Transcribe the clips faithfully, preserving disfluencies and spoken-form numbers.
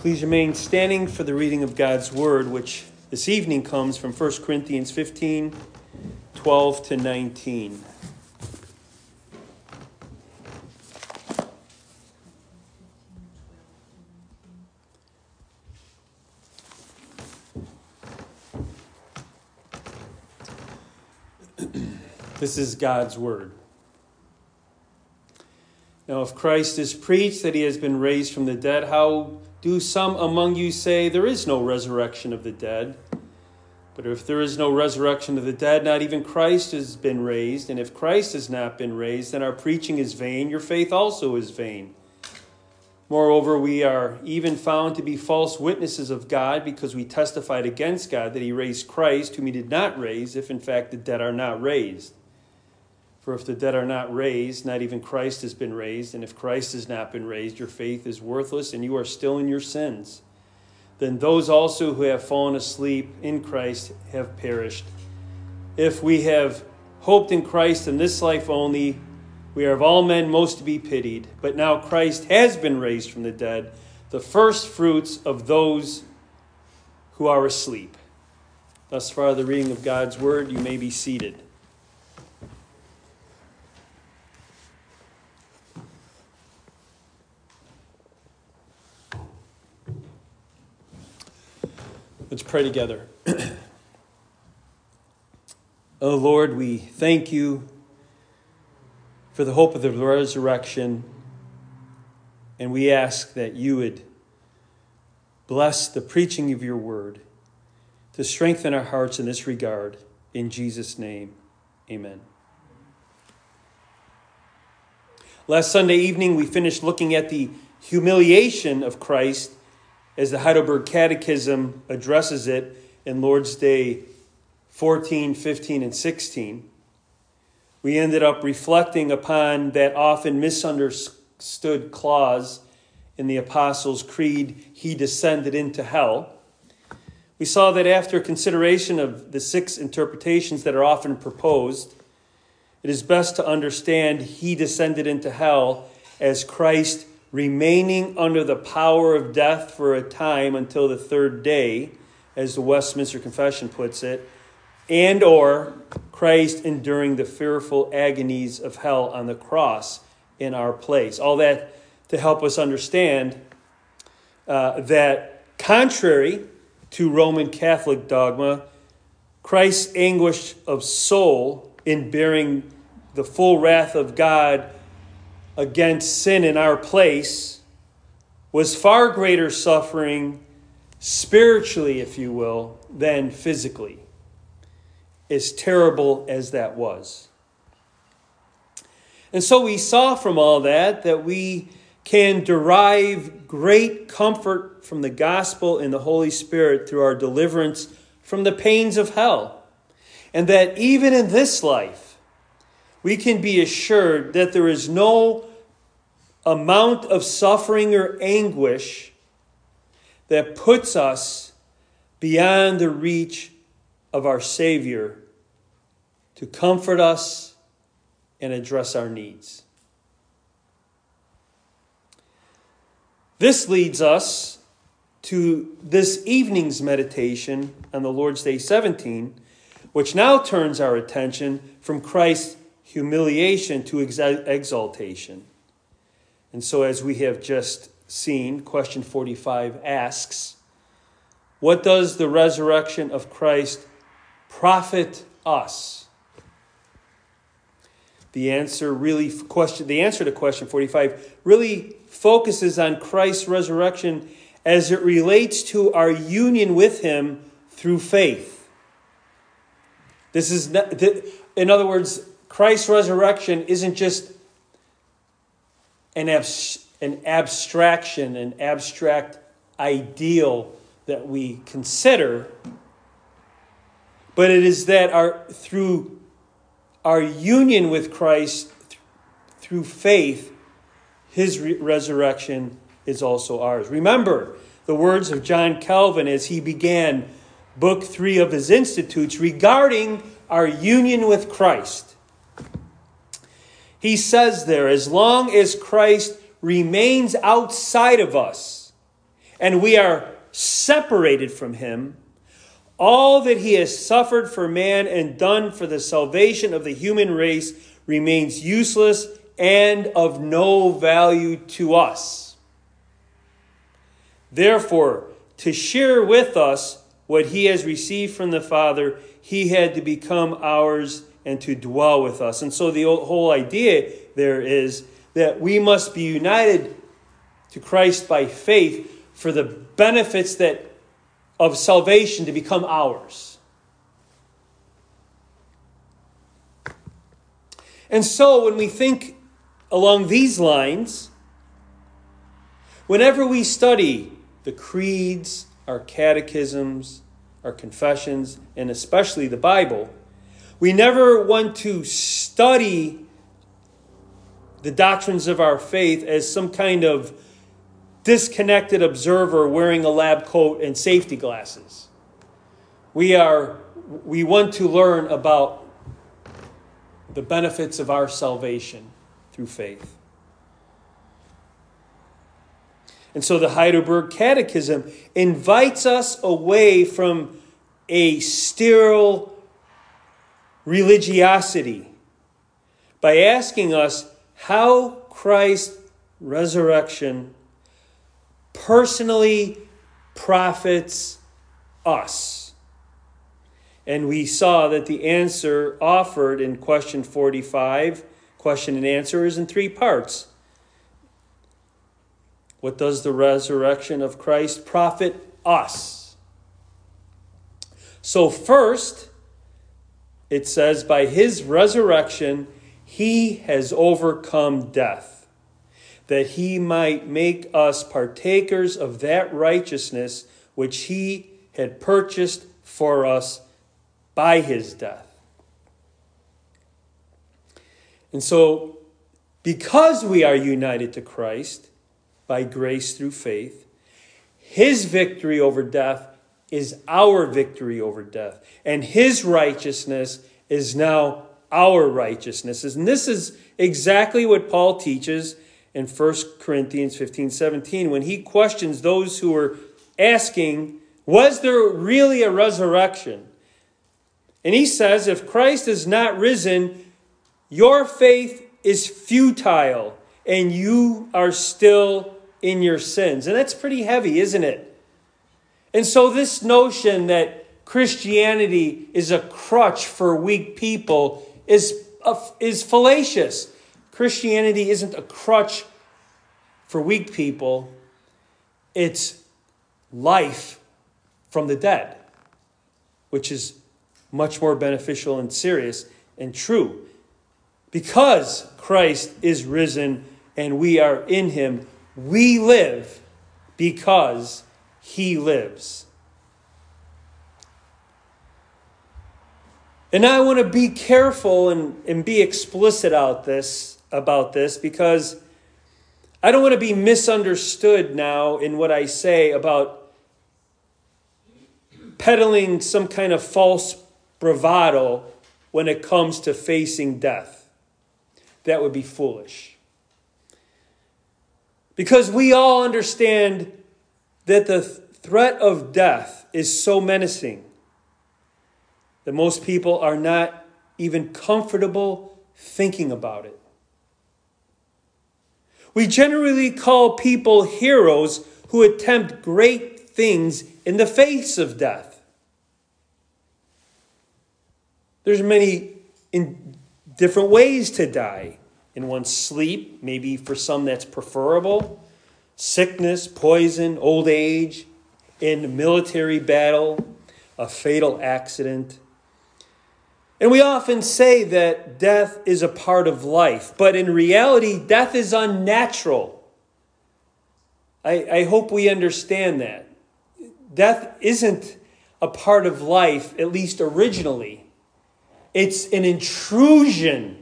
Please remain standing for the reading of God's Word, which this evening comes from First Corinthians fifteen, twelve to nineteen. This is God's Word. Now, if Christ is preached that he has been raised from the dead, how do some among you say there is no resurrection of the dead? But if there is no resurrection of the dead, not even Christ has been raised. And if Christ has not been raised, then our preaching is vain, your faith also is vain. Moreover, we are even found to be false witnesses of God, because we testified against God that he raised Christ, whom he did not raise, if in fact the dead are not raised. For if the dead are not raised, not even Christ has been raised. And if Christ has not been raised, your faith is worthless, and you are still in your sins. Then those also who have fallen asleep in Christ have perished. If we have hoped in Christ in this life only, we are of all men most to be pitied. But now Christ has been raised from the dead, the first fruits of those who are asleep. Thus far the reading of God's Word. You may be seated. Let's pray together. Oh Lord, we thank you for the hope of the resurrection, and we ask that you would bless the preaching of your word to strengthen our hearts in this regard. In Jesus' name, amen. Last Sunday evening, we finished looking at the humiliation of Christ as the Heidelberg Catechism addresses it in Lord's Day fourteen, fifteen, and sixteen. We ended up reflecting upon that often misunderstood clause in the Apostles' Creed, he descended into hell. We saw that after consideration of the six interpretations that are often proposed, it is best to understand he descended into hell as Christ remaining under the power of death for a time until the third day, as the Westminster Confession puts it, and or Christ enduring the fearful agonies of hell on the cross in our place. All that to help us understand uh, that contrary to Roman Catholic dogma, Christ's anguish of soul in bearing the full wrath of God against sin in our place was far greater suffering spiritually, if you will, than physically, as terrible as that was. And so we saw from all that that we can derive great comfort from the gospel and the Holy Spirit through our deliverance from the pains of hell. And that even in this life, we can be assured that there is no amount of suffering or anguish that puts us beyond the reach of our Savior to comfort us and address our needs. This leads us to this evening's meditation on the Lord's Day seventeen, which now turns our attention from Christ's humiliation to exaltation. And so as we have just seen, question forty-five asks, what does the resurrection of Christ profit us? The answer really question the answer to question forty-five really focuses on Christ's resurrection as it relates to our union with him through faith. This is not, in other words, Christ's resurrection isn't just an, abs- an abstraction, an abstract ideal that we consider, but it is that our through our union with Christ, th- through faith, his re- resurrection is also ours. Remember the words of John Calvin as he began book three of his Institutes regarding our union with Christ. He says there, as long as Christ remains outside of us and we are separated from him, all that he has suffered for man and done for the salvation of the human race remains useless and of no value to us. Therefore, to share with us what he has received from the Father, he had to become ours and to dwell with us. And so the whole idea there is that we must be united to Christ by faith for the benefits that of salvation to become ours. And so when we think along these lines, whenever we study the creeds, our catechisms, our confessions, and especially the Bible, we never want to study the doctrines of our faith as some kind of disconnected observer wearing a lab coat and safety glasses. We are we want to learn about the benefits of our salvation through faith. And so the Heidelberg Catechism invites us away from a sterile religiosity by asking us how Christ's resurrection personally profits us. And we saw that the answer offered in question forty-five, question and answer, is in three parts. What does the resurrection of Christ profit us? So first, it says, by his resurrection, he has overcome death, that he might make us partakers of that righteousness which he had purchased for us by his death. And so, because we are united to Christ by grace through faith, his victory over death is our victory over death. And his righteousness is now our righteousness. And this is exactly what Paul teaches in First Corinthians fifteen seventeen, when he questions those who are asking, was there really a resurrection? And he says, if Christ is not risen, your faith is futile and you are still in your sins. And that's pretty heavy, isn't it? And so this notion that Christianity is a crutch for weak people is, uh, is fallacious. Christianity isn't a crutch for weak people. It's life from the dead, which is much more beneficial and serious and true. Because Christ is risen and we are in him, we live because he lives. And I want to be careful and, and be explicit about this, about this because I don't want to be misunderstood now in what I say about peddling some kind of false bravado when it comes to facing death. That would be foolish. Because we all understand that the threat of death is so menacing that most people are not even comfortable thinking about it. We generally call people heroes who attempt great things in the face of death. There's many in different ways to die. In one's sleep, maybe for some that's preferable. Sickness, poison, old age, in military battle, a fatal accident. And we often say that death is a part of life, but in reality, death is unnatural. I, I hope we understand that. Death isn't a part of life, at least originally. It's an intrusion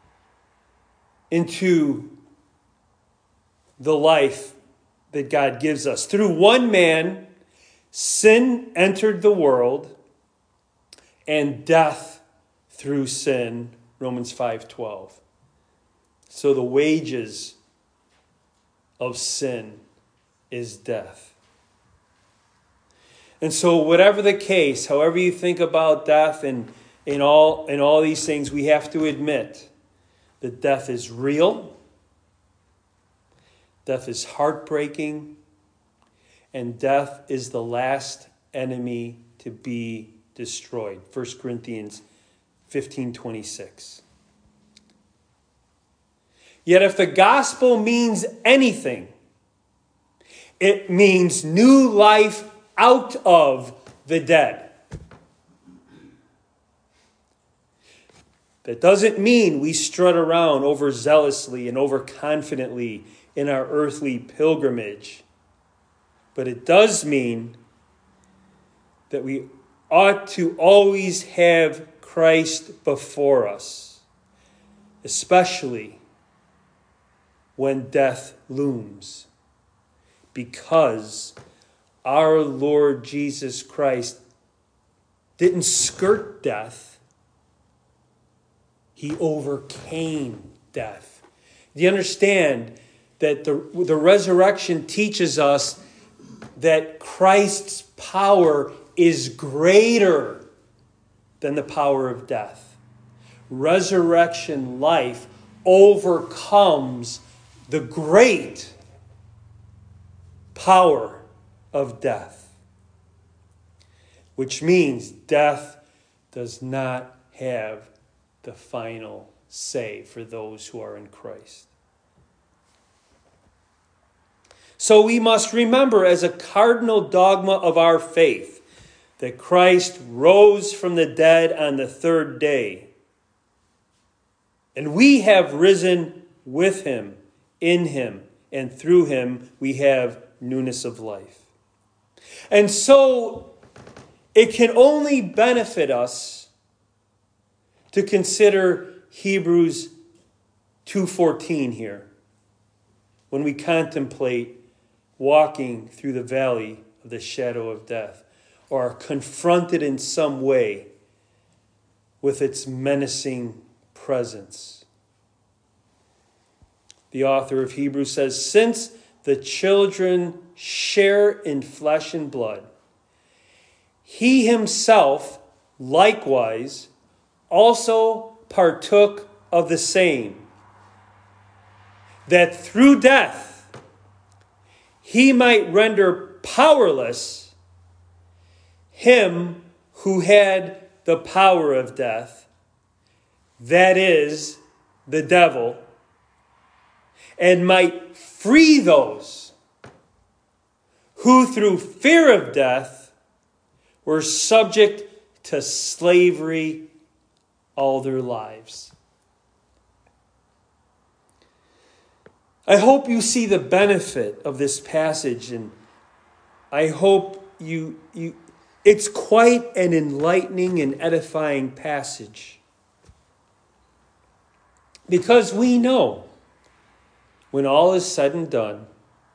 into the life that God gives us. Through one man, sin entered the world, and death through sin, Romans five twelve. So the wages of sin is death. And so whatever the case, however you think about death and in all, in all these things, we have to admit that death is real, death is heartbreaking, and death is the last enemy to be destroyed. First Corinthians fifteen twenty-six. Yet if the gospel means anything, it means new life out of the dead. That doesn't mean we strut around overzealously and overconfidently in our earthly pilgrimage. But it does mean that we ought to always have Christ before us, especially when death looms, because our Lord Jesus Christ didn't skirt death. He overcame death. Do you understand that the, the resurrection teaches us that Christ's power is greater than the power of death? Resurrection life overcomes the great power of death, which means death does not have the final say for those who are in Christ. So we must remember as a cardinal dogma of our faith that Christ rose from the dead on the third day, and we have risen with him, in him, and through him we have newness of life. And so it can only benefit us to consider Hebrews two fourteen here when we contemplate walking through the valley of the shadow of death, or are confronted in some way with its menacing presence. The author of Hebrews says, since the children share in flesh and blood, he himself likewise also partook of the same, that through death he might render powerless him who had the power of death, that is, the devil, and might free those who through fear of death were subject to slavery all their lives. I hope you see the benefit of this passage, and I hope you, you it's quite an enlightening and edifying passage. Because we know, when all is said and done,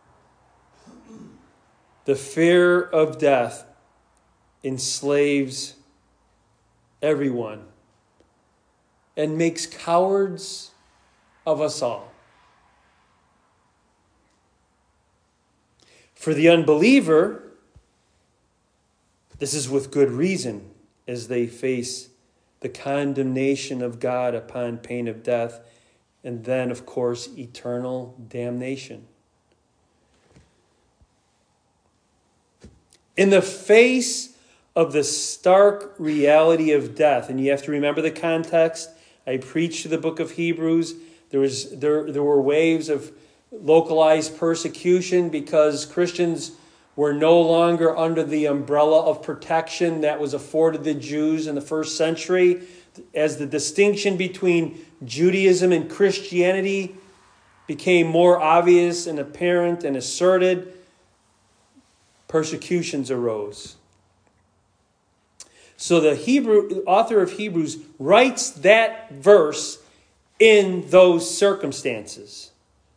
the fear of death enslaves everyone and makes cowards of us all. For the unbeliever, this is with good reason, as they face the condemnation of God upon pain of death, and then, of course, eternal damnation. In the face of the stark reality of death, and you have to remember the context. I preached the book of Hebrews. There was there there were waves of localized persecution because Christians were no longer under the umbrella of protection that was afforded the Jews in the first century. As the distinction between Judaism and Christianity became more obvious and apparent and asserted, persecutions arose. So the Hebrew author of Hebrews writes that verse in those circumstances.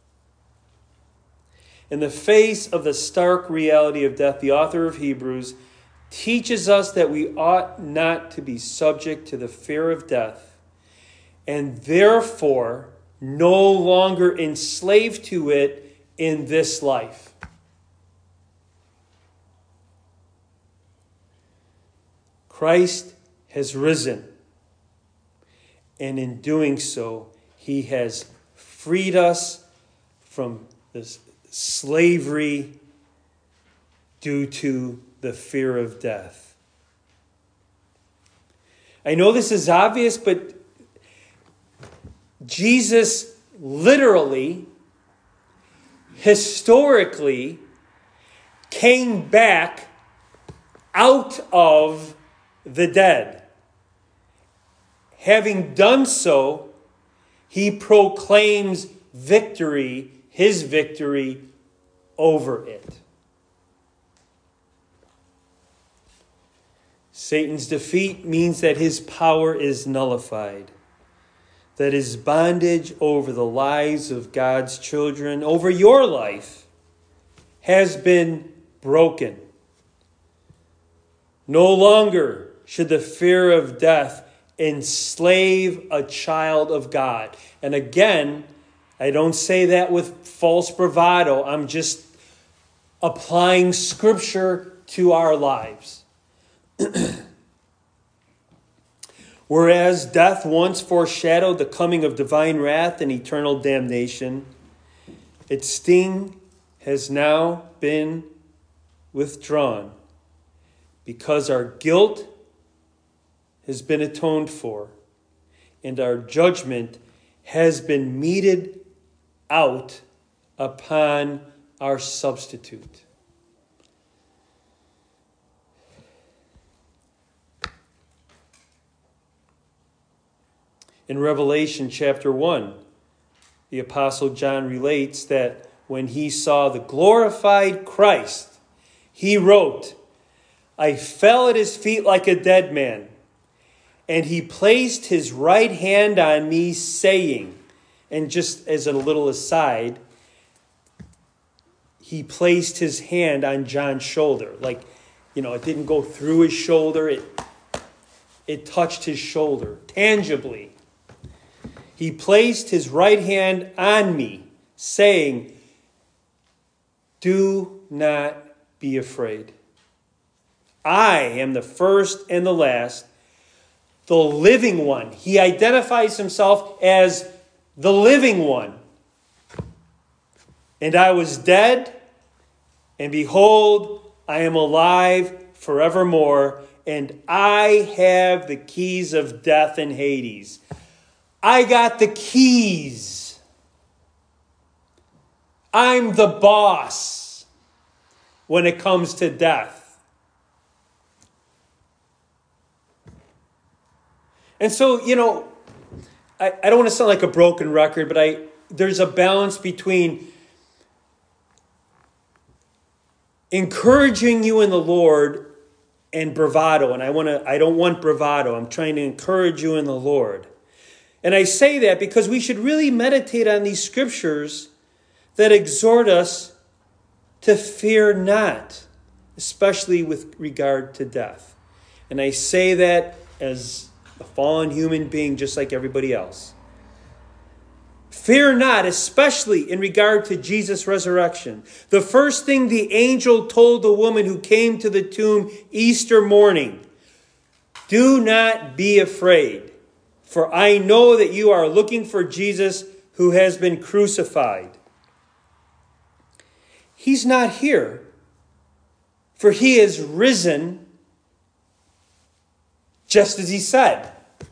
In the face of the stark reality of death, the author of Hebrews teaches us that we ought not to be subject to the fear of death, and therefore no longer enslaved to it in this life. Christ has risen. And in doing so, he has freed us from this slavery due to the fear of death. I know this is obvious, but Jesus literally, historically, came back out of the dead. Having done so, he proclaims victory, his victory over it. Satan's defeat means that his power is nullified, that his bondage over the lives of God's children, over your life, has been broken. No longer should the fear of death enslave a child of God. And again, I don't say that with false bravado. I'm just applying Scripture to our lives. Whereas death once foreshadowed the coming of divine wrath and eternal damnation, its sting has now been withdrawn because our guilt has been atoned for and our judgment has been meted out upon our substitute. In Revelation chapter one, the Apostle John relates that when he saw the glorified Christ, he wrote, I fell at his feet like a dead man, and he placed his right hand on me, saying, and just as a little aside, he placed his hand on John's shoulder. Like, you know, it didn't go through his shoulder. It, it touched his shoulder tangibly. He placed his right hand on me, saying, do not be afraid. I am the first and the last, the living one. He identifies himself as the living one. And I was dead, and behold, I am alive forevermore, and I have the keys of death and Hades. I got the keys. I'm the boss when it comes to death. And so, you know, I, I don't want to sound like a broken record, but I there's a balance between encouraging you in the Lord and bravado. And I want to I don't want bravado. I'm trying to encourage you in the Lord. And I say that because we should really meditate on these scriptures that exhort us to fear not, especially with regard to death. And I say that as a fallen human being, just like everybody else. Fear not, especially in regard to Jesus' resurrection. The first thing the angel told the woman who came to the tomb Easter morning, do not be afraid. For I know that you are looking for Jesus who has been crucified. He's not here, for he is risen just as he said.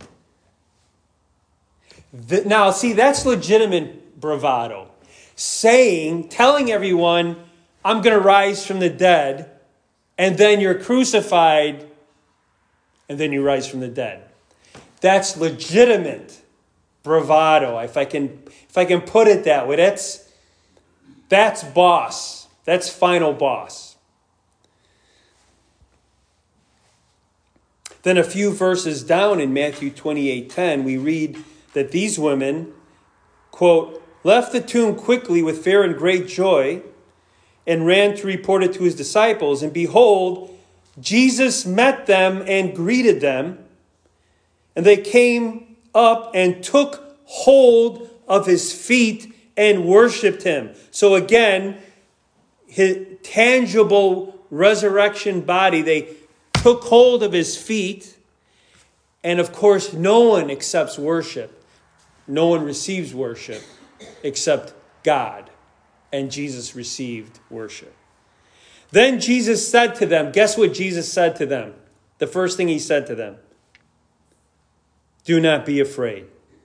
Now, see, that's legitimate bravado. Saying, telling everyone, I'm going to rise from the dead, and then you're crucified, and then you rise from the dead. That's legitimate bravado, if I can if I can put it that way. That's that's boss. That's final boss. Then a few verses down in Matthew twenty-eight ten, we read that these women, quote, left the tomb quickly with fear and great joy, and ran to report it to his disciples. And behold, Jesus met them and greeted them. And they came up and took hold of his feet and worshipped him. So again, his tangible resurrection body, they took hold of his feet. And of course, no one accepts worship. No one receives worship except God. And Jesus received worship. Then Jesus said to them, guess what Jesus said to them? The first thing he said to them. Do not be afraid.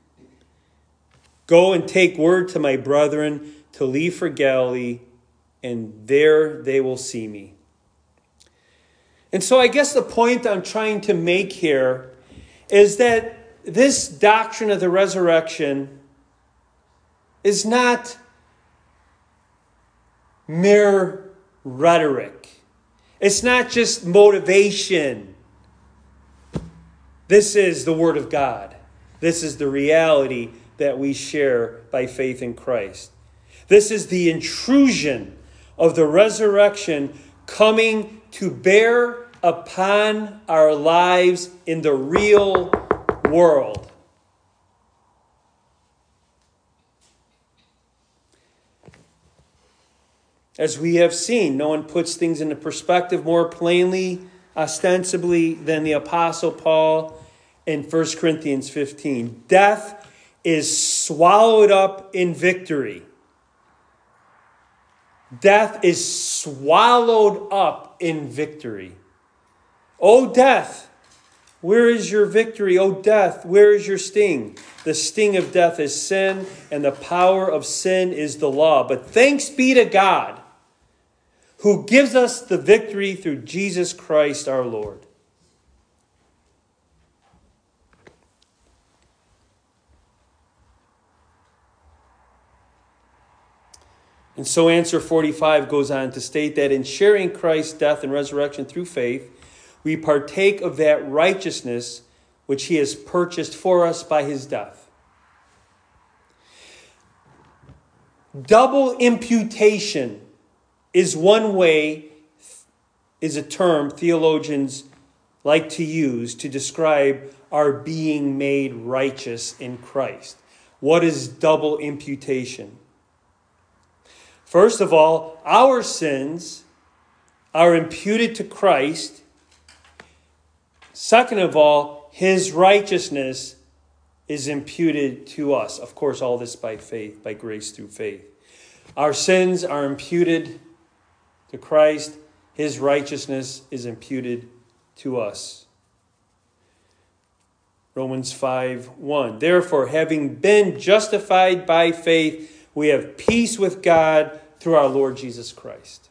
Go and take word to my brethren to leave for Galilee, and there they will see me. And so I guess the point I'm trying to make here is that this doctrine of the resurrection is not mere rhetoric. It's not just motivation. This is the Word of God. This is the reality that we share by faith in Christ. This is the intrusion of the resurrection coming to bear upon our lives in the real world. As we have seen, no one puts things into perspective more plainly, ostensibly, than the Apostle Paul in First Corinthians fifteen. Death is swallowed up in victory. Death is swallowed up in victory. O death, where is your victory? O death, where is your sting? The sting of death is sin, and the power of sin is the law. But thanks be to God, who gives us the victory through Jesus Christ our Lord. And so answer forty-five goes on to state that in sharing Christ's death and resurrection through faith, we partake of that righteousness which he has purchased for us by his death. Double imputation is one way, is a term theologians like to use to describe our being made righteous in Christ. What is double imputation? First of all, our sins are imputed to Christ. Second of all, his righteousness is imputed to us. Of course, all this by faith, by grace through faith. Our sins are imputed to Christ. His righteousness is imputed to us. Romans five one. Therefore, having been justified by faith, we have peace with God through our Lord Jesus Christ.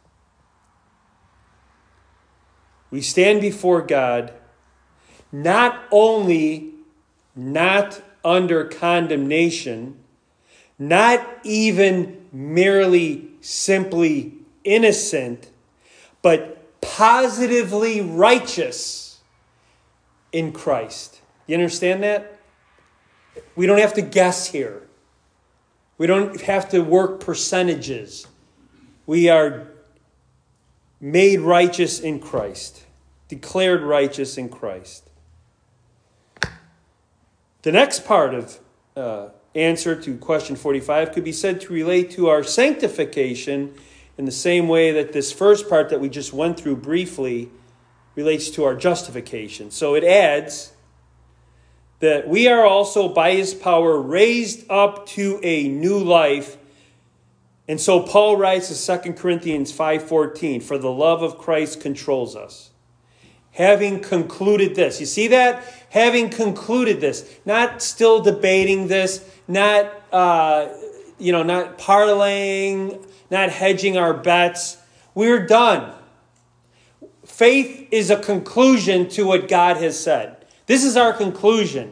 We stand before God not only not under condemnation, not even merely simply innocent, but positively righteous in Christ. You understand that? We don't have to guess here. We don't have to work percentages. We are made righteous in Christ, declared righteous in Christ. The next part of uh, answer to question forty-five could be said to relate to our sanctification in the same way that this first part that we just went through briefly relates to our justification. So it adds that we are also by his power raised up to a new life. And so Paul writes in Second Corinthians five fourteen, for the love of Christ controls us. Having concluded this. You see that? Having concluded this. Not still debating this. Not, uh, you know, not parlaying. Not hedging our bets. We're done. Faith is a conclusion to what God has said. This is our conclusion.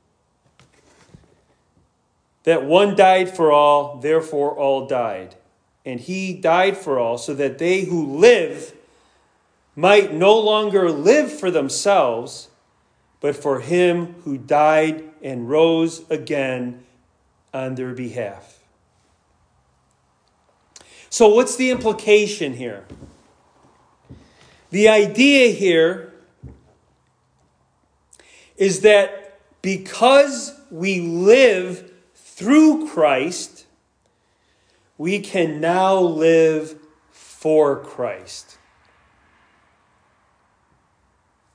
That one died for all, therefore all died. And he died for all, so that they who live might no longer live for themselves, but for him who died and rose again on their behalf. So what's the implication here? The idea here is that because we live through Christ, we can now live for Christ.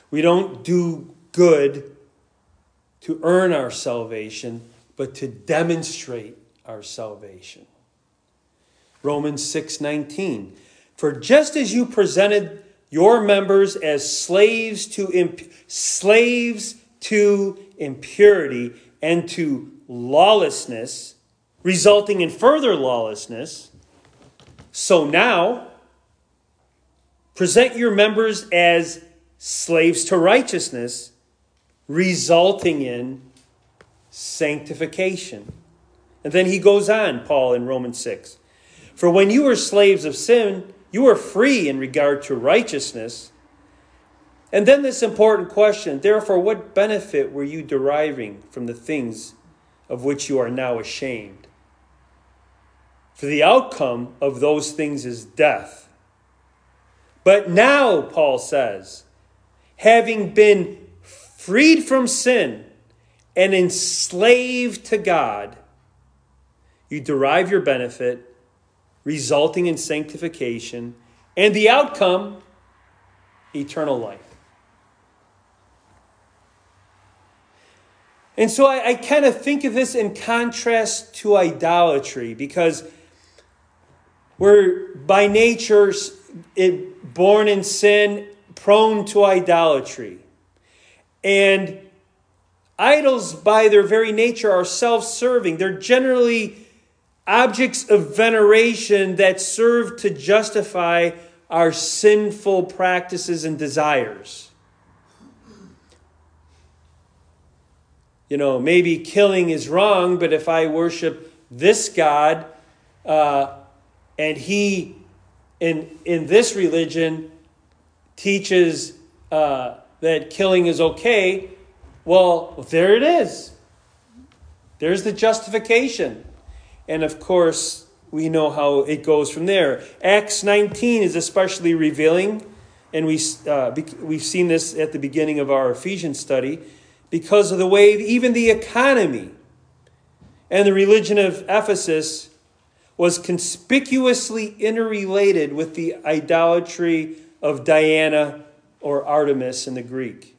We don't do good to earn our salvation, but to demonstrate our salvation. Romans six nineteen. For just as you presented your members as slaves to imp- slaves to impurity and to lawlessness, resulting in further lawlessness, so now present your members as slaves to righteousness, resulting in sanctification. And then he goes on, Paul, in Romans six. For when you were slaves of sin, you were free in regard to righteousness. And then this important question, therefore, what benefit were you deriving from the things of which you are now ashamed? For the outcome of those things is death. But now, Paul says, having been freed from sin and enslaved to God, you derive your benefit, resulting in sanctification, and the outcome, eternal life. And so I, I kind of think of this in contrast to idolatry, because we're by nature it, born in sin, prone to idolatry. And idols, by their very nature, are self-serving. They're generally objects of veneration that serve to justify our sinful practices and desires. You know, maybe killing is wrong, but if I worship this God, uh, and he, in, in this religion, teaches uh, that killing is okay, well, well, there it is. There's the justification. And of course, we know how it goes from there. Acts nineteen is especially revealing, and we, uh, we've seen this at the beginning of our Ephesians study, because of the way even the economy and the religion of Ephesus was conspicuously interrelated with the idolatry of Diana or Artemis in the Greek.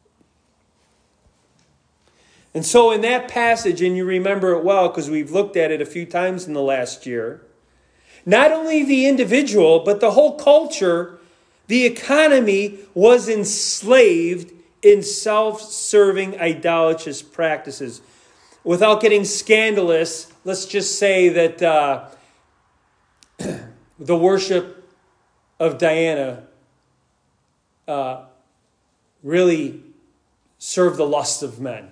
And so in that passage, and you remember it well because we've looked at it a few times in the last year, not only the individual, but the whole culture, the economy was enslaved in self-serving idolatrous practices. Without getting scandalous, let's just say that uh, the worship of Diana uh, really served the lusts of men.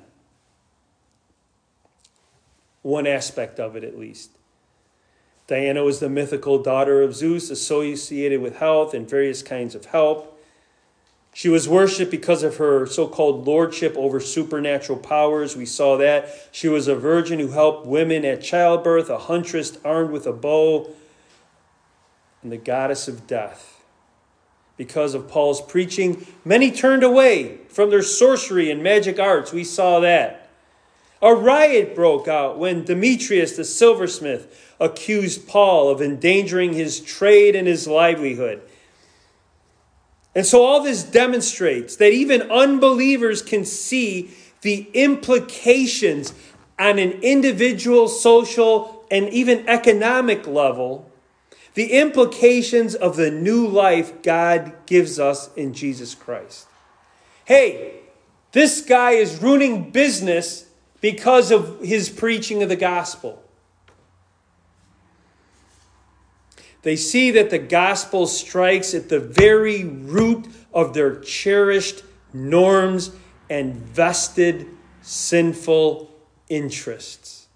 One aspect of it, at least. Diana was the mythical daughter of Zeus, associated with health and various kinds of help. She was worshipped because of her so-called lordship over supernatural powers. We saw that. She was a virgin who helped women at childbirth, a huntress armed with a bow, and the goddess of death. Because of Paul's preaching, many turned away from their sorcery and magic arts. We saw that. A riot broke out when Demetrius the silversmith accused Paul of endangering his trade and his livelihood. And so all this demonstrates that even unbelievers can see the implications on an individual, social, and even economic level, the implications of the new life God gives us in Jesus Christ. Hey, this guy is ruining business because of his preaching of the gospel. They see that the gospel strikes at the very root of their cherished norms and vested sinful interests.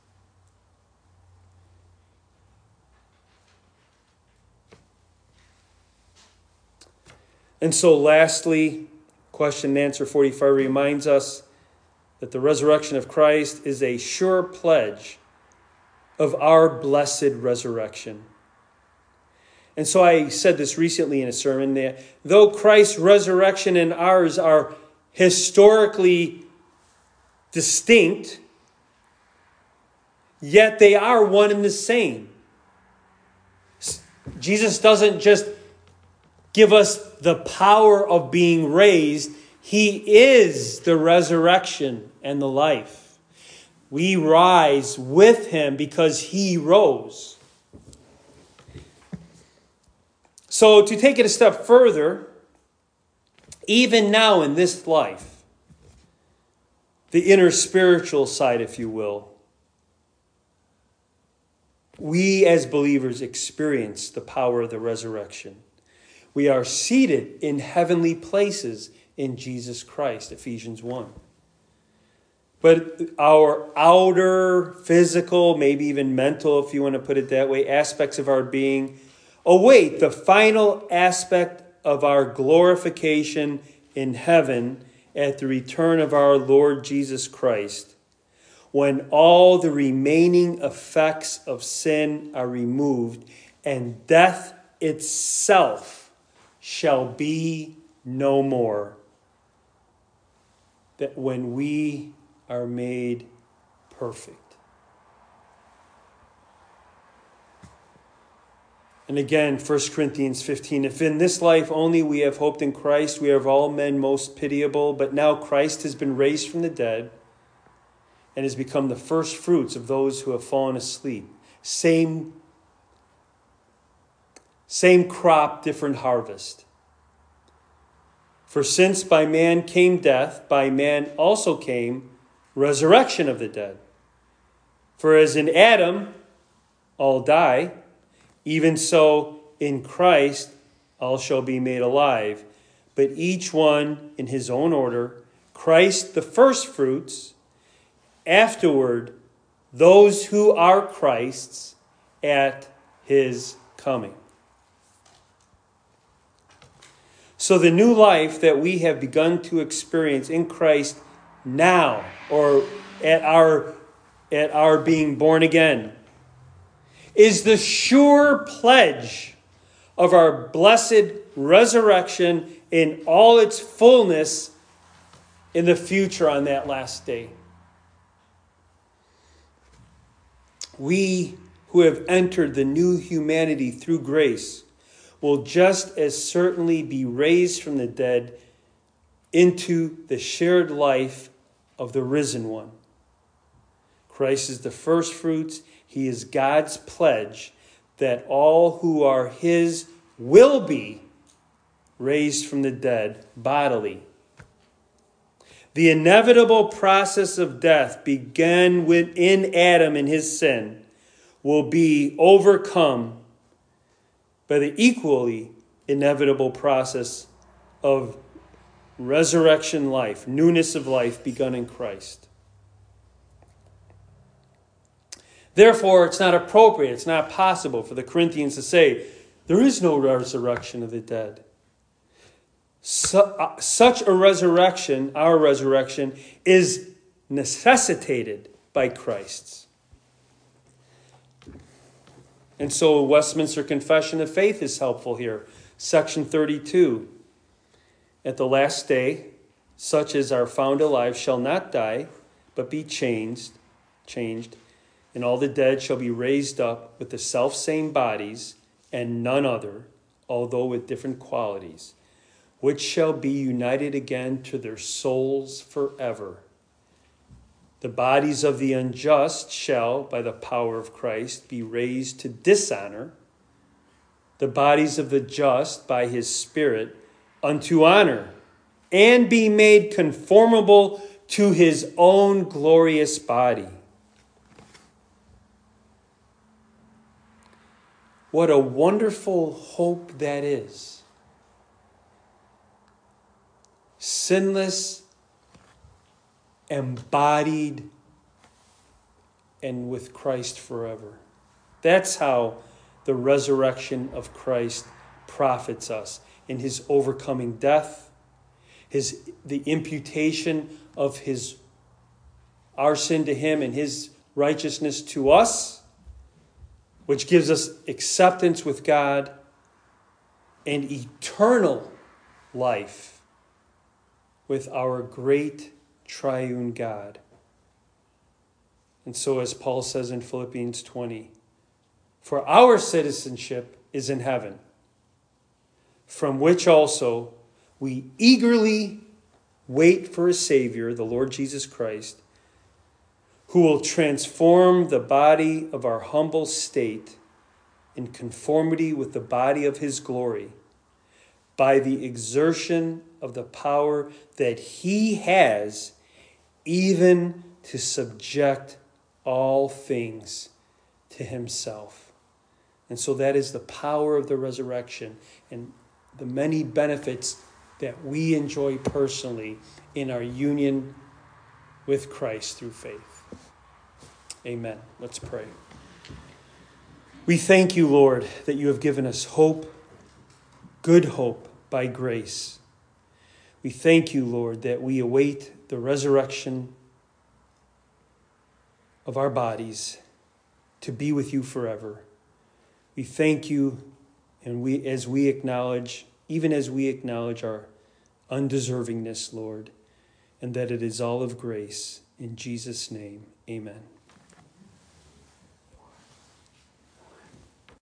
And so lastly, question and answer forty-five reminds us that the resurrection of Christ is a sure pledge of our blessed resurrection. And so I said this recently in a sermon, that though Christ's resurrection and ours are historically distinct, yet they are one and the same. Jesus doesn't just give us the power of being raised. He is the resurrection and the life. We rise with him because he rose. So to take it a step further, even now in this life, the inner spiritual side, if you will, we as believers experience the power of the resurrection. We are seated in heavenly places in Jesus Christ, Ephesians one. But our outer, physical, maybe even mental, if you want to put it that way, aspects of our being await the final aspect of our glorification in heaven at the return of our Lord Jesus Christ, when all the remaining effects of sin are removed and death itself shall be no more. That when we are made perfect. And again, First Corinthians fifteen, if in this life only we have hoped in Christ, we are of all men most pitiable, but now Christ has been raised from the dead and has become the first fruits of those who have fallen asleep. Same, same crop, different harvest. For since by man came death, by man also came resurrection of the dead. For as in Adam all die, even so in Christ all shall be made alive, but each one in his own order. Christ the first fruits, afterward those who are Christ's at his coming. So the new life that we have begun to experience in Christ now, or at our, at our being born again, is the sure pledge of our blessed resurrection in all its fullness in the future on that last day. We who have entered the new humanity through grace will just as certainly be raised from the dead into the shared life of the risen one. Christ is the first fruits. He is God's pledge that all who are his will be raised from the dead bodily. The inevitable process of death began within Adam in his sin will be overcome by the equally inevitable process of resurrection life, newness of life begun in Christ. Therefore, it's not appropriate, it's not possible for the Corinthians to say, there is no resurrection of the dead. Su- uh, such a resurrection, our resurrection, is necessitated by Christ's. And so Westminster Confession of Faith is helpful here. Section thirty-two. At the last day, such as are found alive shall not die, but be changed, changed, and all the dead shall be raised up with the selfsame bodies, and none other, although with different qualities, which shall be united again to their souls forever. The bodies of the unjust shall, by the power of Christ, be raised to dishonor. The bodies of the just, by his Spirit, unto honor, and be made conformable to his own glorious body. What a wonderful hope that is. Sinless, embodied, and with Christ forever. That's how the resurrection of Christ profits us in his overcoming death, his the imputation of his our sin to him and his righteousness to us, which gives us acceptance with God and eternal life with our great triune God. And so as Paul says in Philippians twenty, for our citizenship is in heaven, from which also we eagerly wait for a Savior, the Lord Jesus Christ, who will transform the body of our humble state in conformity with the body of his glory by the exertion of the power that he has even to subject all things to himself. And so that is the power of the resurrection and the many benefits that we enjoy personally in our union with Christ through faith. Amen. Let's pray. We thank you, Lord, that you have given us hope, good hope by grace. We thank you, Lord, that we await the resurrection of our bodies to be with you forever. We thank you, and we as we acknowledge, even as we acknowledge our undeservingness, Lord, and that it is all of grace. In Jesus' name, amen.